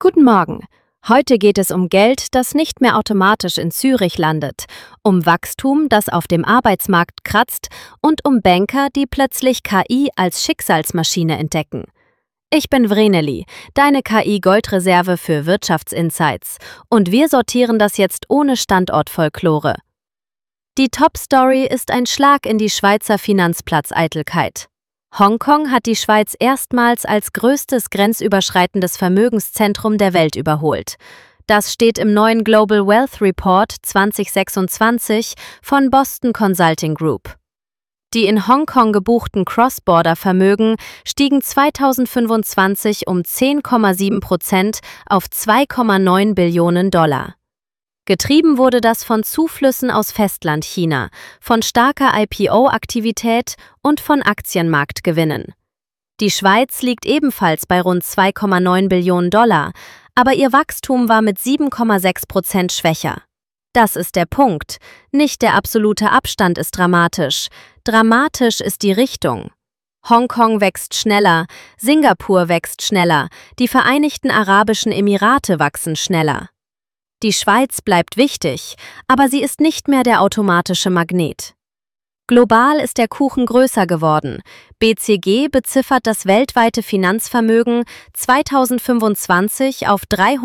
Guten Morgen. Heute geht es um Geld, das nicht mehr automatisch in Zürich landet, um Wachstum, das auf dem Arbeitsmarkt kratzt und um Banker, die plötzlich KI als Schicksalsmaschine entdecken. Ich bin Vreneli, deine KI-Goldreserve für Wirtschaftsinsights, und wir sortieren das jetzt ohne Standortfolklore. Die Top-Story ist ein Schlag in die Schweizer Finanzplatzeitelkeit. Hongkong hat die Schweiz erstmals als größtes grenzüberschreitendes Vermögenszentrum der Welt überholt. Das steht im neuen Global Wealth Report 2026 von Boston Consulting Group. Die in Hongkong gebuchten Cross-Border-Vermögen stiegen 2025 um 10,7% auf 2,9 Billionen Dollar. Getrieben wurde das von Zuflüssen aus Festlandchina, von starker IPO-Aktivität und von Aktienmarktgewinnen. Die Schweiz liegt ebenfalls bei rund 2,9 Billionen Dollar, aber ihr Wachstum war mit 7,6% schwächer. Das ist der Punkt. Nicht der absolute Abstand ist dramatisch. Dramatisch ist die Richtung. Hongkong wächst schneller, Singapur wächst schneller, die Vereinigten Arabischen Emirate wachsen schneller. Die Schweiz bleibt wichtig, aber sie ist nicht mehr der automatische Magnet. Global ist der Kuchen größer geworden. BCG beziffert das weltweite Finanzvermögen 2025 auf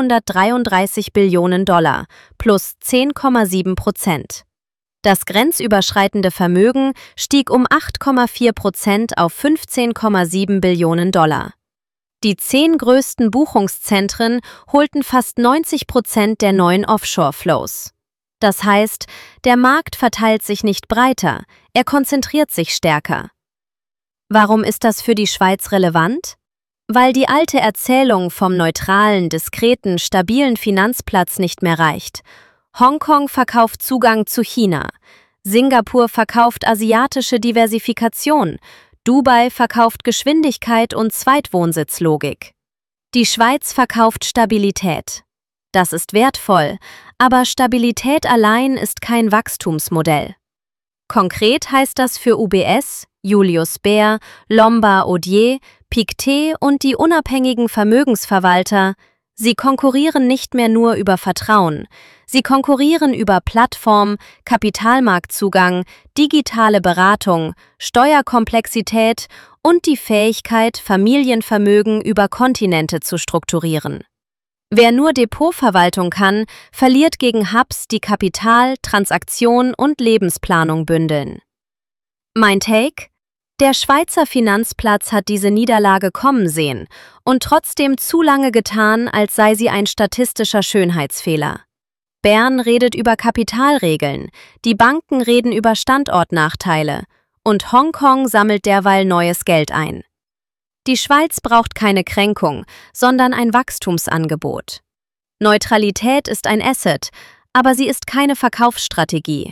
333 Billionen Dollar, plus 10,7%. Das grenzüberschreitende Vermögen stieg um 8,4% auf 15,7 Billionen Dollar. Die 10 größten Buchungszentren holten fast 90% der neuen Offshore-Flows. Das heißt, der Markt verteilt sich nicht breiter, er konzentriert sich stärker. Warum ist das für die Schweiz relevant? Weil die alte Erzählung vom neutralen, diskreten, stabilen Finanzplatz nicht mehr reicht. Hongkong verkauft Zugang zu China, Singapur verkauft asiatische Diversifikation, Dubai verkauft Geschwindigkeit und Zweitwohnsitzlogik. Die Schweiz verkauft Stabilität. Das ist wertvoll, aber Stabilität allein ist kein Wachstumsmodell. Konkret heißt das für UBS, Julius Baer, Lombard Odier, Pictet und die unabhängigen Vermögensverwalter: Sie konkurrieren nicht mehr nur über Vertrauen, sie konkurrieren über Plattform, Kapitalmarktzugang, digitale Beratung, Steuerkomplexität und die Fähigkeit, Familienvermögen über Kontinente zu strukturieren. Wer nur Depotverwaltung kann, verliert gegen Hubs, die Kapital, Transaktion und Lebensplanung bündeln. Mein Take? Der Schweizer Finanzplatz hat diese Niederlage kommen sehen und trotzdem zu lange getan, als sei sie ein statistischer Schönheitsfehler. Bern redet über Kapitalregeln, die Banken reden über Standortnachteile und Hongkong sammelt derweil neues Geld ein. Die Schweiz braucht keine Kränkung, sondern ein Wachstumsangebot. Neutralität ist ein Asset, aber sie ist keine Verkaufsstrategie.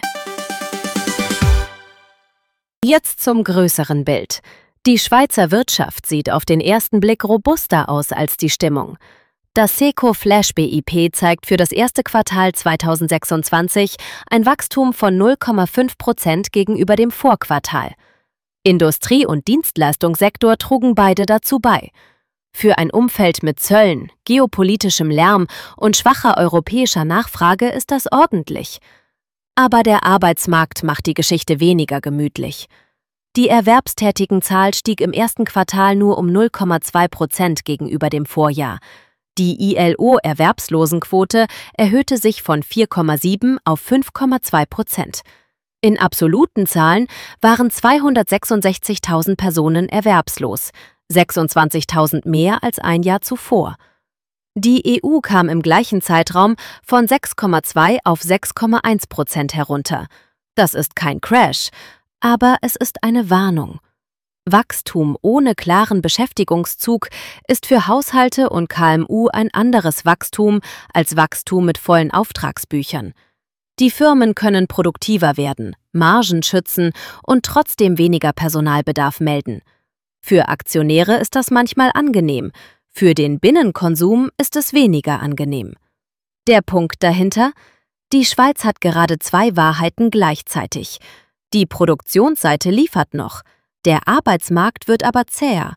Jetzt zum größeren Bild. Die Schweizer Wirtschaft sieht auf den ersten Blick robuster aus als die Stimmung. Das SECO Flash BIP zeigt für das erste Quartal 2026 ein Wachstum von 0,5% gegenüber dem Vorquartal. Industrie- und Dienstleistungssektor trugen beide dazu bei. Für ein Umfeld mit Zöllen, geopolitischem Lärm und schwacher europäischer Nachfrage ist das ordentlich. Aber der Arbeitsmarkt macht die Geschichte weniger gemütlich. Die Erwerbstätigenzahl stieg im ersten Quartal nur um 0,2% gegenüber dem Vorjahr. Die ILO-Erwerbslosenquote erhöhte sich von 4,7 auf 5,2%. In absoluten Zahlen waren 266.000 Personen erwerbslos, 26.000 mehr als ein Jahr zuvor. Die EU kam im gleichen Zeitraum von 6,2 auf 6,1% herunter. Das ist kein Crash, aber es ist eine Warnung. Wachstum ohne klaren Beschäftigungszug ist für Haushalte und KMU ein anderes Wachstum als Wachstum mit vollen Auftragsbüchern. Die Firmen können produktiver werden, Margen schützen und trotzdem weniger Personalbedarf melden. Für Aktionäre ist das manchmal angenehm, für den Binnenkonsum ist es weniger angenehm. Der Punkt dahinter? Die Schweiz hat gerade zwei Wahrheiten gleichzeitig. Die Produktionsseite liefert noch, der Arbeitsmarkt wird aber zäher.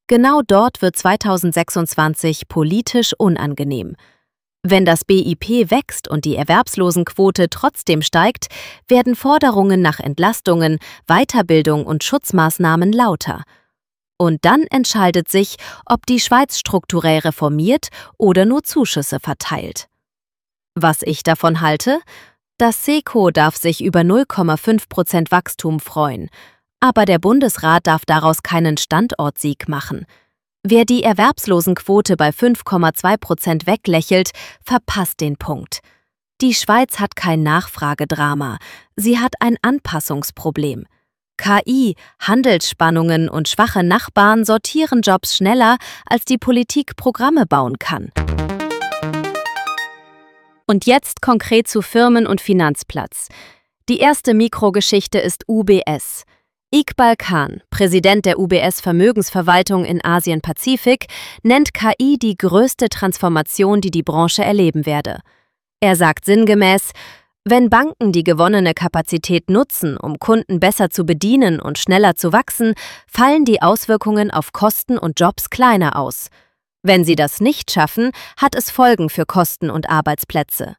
Genau dort wird 2026 politisch unangenehm. Wenn das BIP wächst und die Erwerbslosenquote trotzdem steigt, werden Forderungen nach Entlastungen, Weiterbildung und Schutzmaßnahmen lauter. Und dann entscheidet sich, ob die Schweiz strukturell reformiert oder nur Zuschüsse verteilt. Was ich davon halte? Das SECO darf sich über 0,5% Wachstum freuen, aber der Bundesrat darf daraus keinen Standortsieg machen. Wer die Erwerbslosenquote bei 5,2% weglächelt, verpasst den Punkt. Die Schweiz hat kein Nachfragedrama, sie hat ein Anpassungsproblem. KI, Handelsspannungen und schwache Nachbarn sortieren Jobs schneller, als die Politik Programme bauen kann. Und jetzt konkret zu Firmen und Finanzplatz. Die erste Mikrogeschichte ist UBS. Iqbal Khan, Präsident der UBS Vermögensverwaltung in Asien-Pazifik, nennt KI die größte Transformation, die die Branche erleben werde. Er sagt sinngemäß: Wenn Banken die gewonnene Kapazität nutzen, um Kunden besser zu bedienen und schneller zu wachsen, fallen die Auswirkungen auf Kosten und Jobs kleiner aus. Wenn sie das nicht schaffen, hat es Folgen für Kosten und Arbeitsplätze.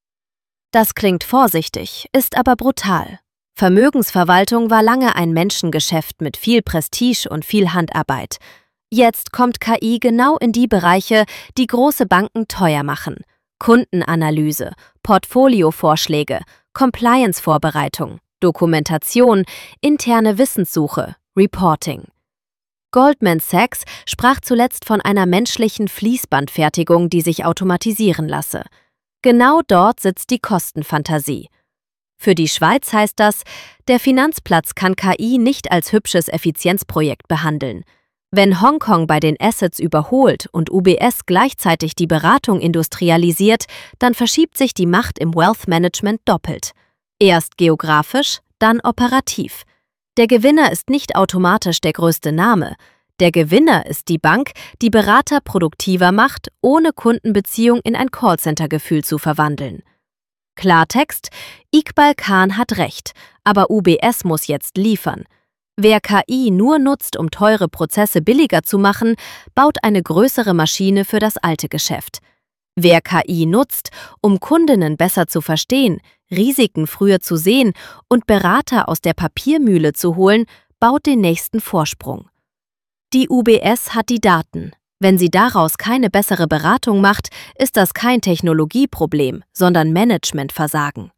Das klingt vorsichtig, ist aber brutal. Vermögensverwaltung war lange ein Menschengeschäft mit viel Prestige und viel Handarbeit. Jetzt kommt KI genau in die Bereiche, die große Banken teuer machen. Kundenanalyse, Portfoliovorschläge, Compliance-Vorbereitung, Dokumentation, interne Wissenssuche, Reporting. Goldman Sachs sprach zuletzt von einer menschlichen Fließbandfertigung, die sich automatisieren lasse. Genau dort sitzt die Kostenfantasie. Für die Schweiz heißt das, der Finanzplatz kann KI nicht als hübsches Effizienzprojekt behandeln. Wenn Hongkong bei den Assets überholt und UBS gleichzeitig die Beratung industrialisiert, dann verschiebt sich die Macht im Wealth Management doppelt. Erst geografisch, dann operativ. Der Gewinner ist nicht automatisch der größte Name. Der Gewinner ist die Bank, die Berater produktiver macht, ohne Kundenbeziehung in ein Callcenter-Gefühl zu verwandeln. Klartext: Iqbal Khan hat recht, aber UBS muss jetzt liefern. Wer KI nur nutzt, um teure Prozesse billiger zu machen, baut eine größere Maschine für das alte Geschäft. Wer KI nutzt, um Kundinnen besser zu verstehen, Risiken früher zu sehen und Berater aus der Papiermühle zu holen, baut den nächsten Vorsprung. Die UBS hat die Daten. Wenn sie daraus keine bessere Beratung macht, ist das kein Technologieproblem, sondern Managementversagen.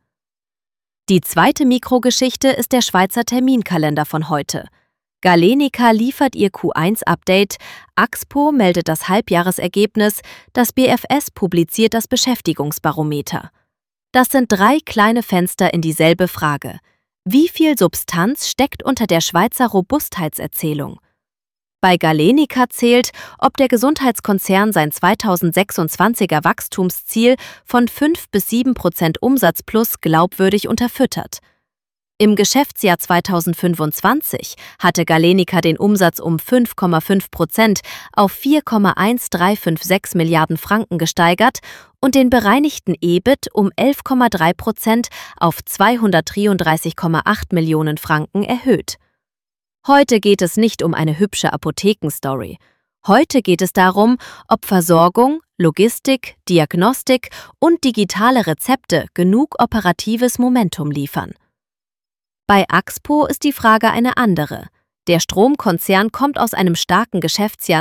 Die zweite Mikrogeschichte ist der Schweizer Terminkalender von heute. Galenica liefert ihr Q1-Update, Axpo meldet das Halbjahresergebnis, das BFS publiziert das Beschäftigungsbarometer. Das sind 3 kleine Fenster in dieselbe Frage. Wie viel Substanz steckt unter der Schweizer Robustheitserzählung? Bei Galenica zählt, ob der Gesundheitskonzern sein 2026er Wachstumsziel von 5–7% Umsatz plus glaubwürdig unterfüttert. Im Geschäftsjahr 2025 hatte Galenica den Umsatz um 5,5% auf 4,1356 Milliarden Franken gesteigert und den bereinigten EBIT um 11,3% auf 233,8 Millionen Franken erhöht. Heute geht es nicht um eine hübsche Apothekenstory. Heute geht es darum, ob Versorgung, Logistik, Diagnostik und digitale Rezepte genug operatives Momentum liefern. Bei Axpo ist die Frage eine andere. Der Stromkonzern kommt aus einem starken Geschäftsjahr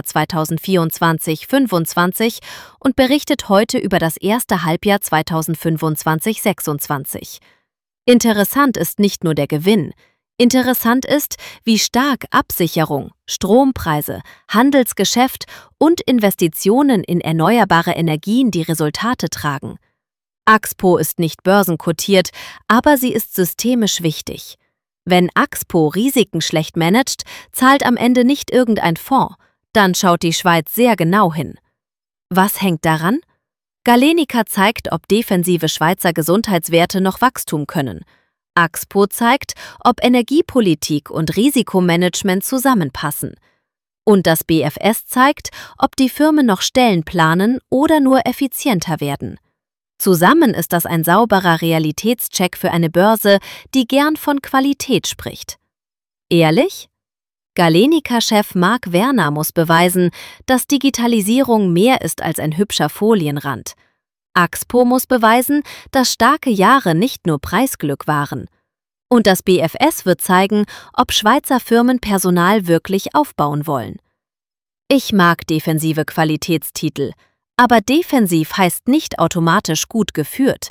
2024/25 und berichtet heute über das erste Halbjahr 2025/26. Interessant ist nicht nur der Gewinn. Interessant ist, wie stark Absicherung, Strompreise, Handelsgeschäft und Investitionen in erneuerbare Energien die Resultate tragen. Axpo ist nicht börsenkotiert, aber sie ist systemisch wichtig. Wenn Axpo Risiken schlecht managt, zahlt am Ende nicht irgendein Fonds, dann schaut die Schweiz sehr genau hin. Was hängt daran? Galenica zeigt, ob defensive Schweizer Gesundheitswerte noch Wachstum können. Axpo zeigt, ob Energiepolitik und Risikomanagement zusammenpassen. Und das BFS zeigt, ob die Firmen noch Stellen planen oder nur effizienter werden. Zusammen ist das ein sauberer Realitätscheck für eine Börse, die gern von Qualität spricht. Ehrlich? Galenica-Chef Marc Werner muss beweisen, dass Digitalisierung mehr ist als ein hübscher Folienrand. Axpo muss beweisen, dass starke Jahre nicht nur Preisglück waren. Und das BFS wird zeigen, ob Schweizer Firmen Personal wirklich aufbauen wollen. Ich mag defensive Qualitätstitel, aber defensiv heißt nicht automatisch gut geführt.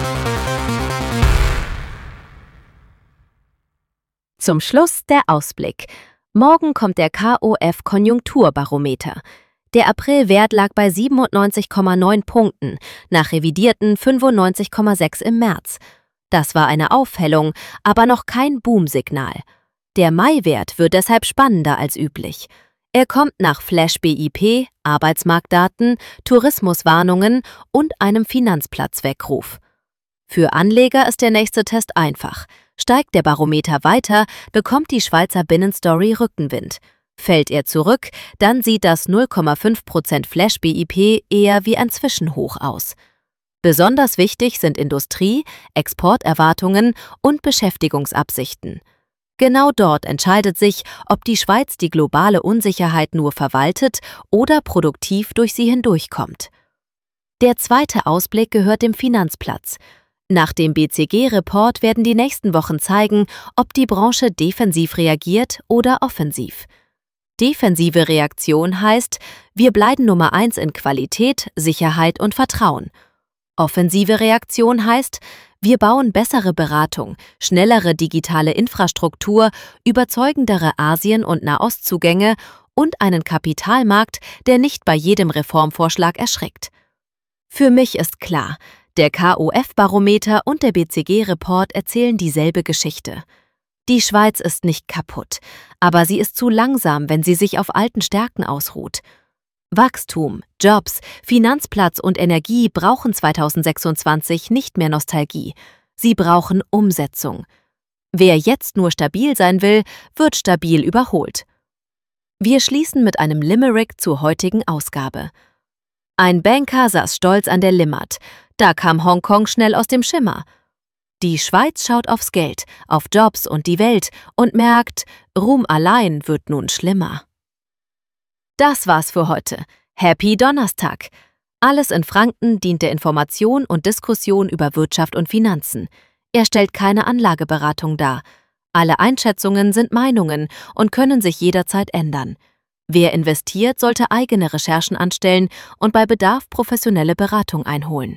Zum Schluss der Ausblick. Morgen kommt der KOF-Konjunkturbarometer. Der Aprilwert lag bei 97,9 Punkten, nach revidierten 95,6 im März. Das war eine Aufhellung, aber noch kein Boomsignal. Der Maiwert wird deshalb spannender als üblich. Er kommt nach Flash-BIP, Arbeitsmarktdaten, Tourismuswarnungen und einem Finanzplatzweckruf. Für Anleger ist der nächste Test einfach. Steigt der Barometer weiter, bekommt die Schweizer Binnenstory Rückenwind. Fällt er zurück, dann sieht das 0,5% Flash-BIP eher wie ein Zwischenhoch aus. Besonders wichtig sind Industrie-, Exporterwartungen und Beschäftigungsabsichten. Genau dort entscheidet sich, ob die Schweiz die globale Unsicherheit nur verwaltet oder produktiv durch sie hindurchkommt. Der zweite Ausblick gehört dem Finanzplatz. Nach dem BCG-Report werden die nächsten Wochen zeigen, ob die Branche defensiv reagiert oder offensiv. Defensive Reaktion heißt, wir bleiben Nummer 1 in Qualität, Sicherheit und Vertrauen. Offensive Reaktion heißt, wir bauen bessere Beratung, schnellere digitale Infrastruktur, überzeugendere Asien- und Nahostzugänge und einen Kapitalmarkt, der nicht bei jedem Reformvorschlag erschreckt. Für mich ist klar, der KOF-Barometer und der BCG-Report erzählen dieselbe Geschichte. Die Schweiz ist nicht kaputt, aber sie ist zu langsam, wenn sie sich auf alten Stärken ausruht. Wachstum, Jobs, Finanzplatz und Energie brauchen 2026 nicht mehr Nostalgie. Sie brauchen Umsetzung. Wer jetzt nur stabil sein will, wird stabil überholt. Wir schließen mit einem Limerick zur heutigen Ausgabe. Ein Banker saß stolz an der Limmat. Da kam Hongkong schnell aus dem Schimmer. Die Schweiz schaut aufs Geld, auf Jobs und die Welt und merkt, Ruhm allein wird nun schlimmer. Das war's für heute. Happy Donnerstag! Alles in Franken dient der Information und Diskussion über Wirtschaft und Finanzen. Er stellt keine Anlageberatung dar. Alle Einschätzungen sind Meinungen und können sich jederzeit ändern. Wer investiert, sollte eigene Recherchen anstellen und bei Bedarf professionelle Beratung einholen.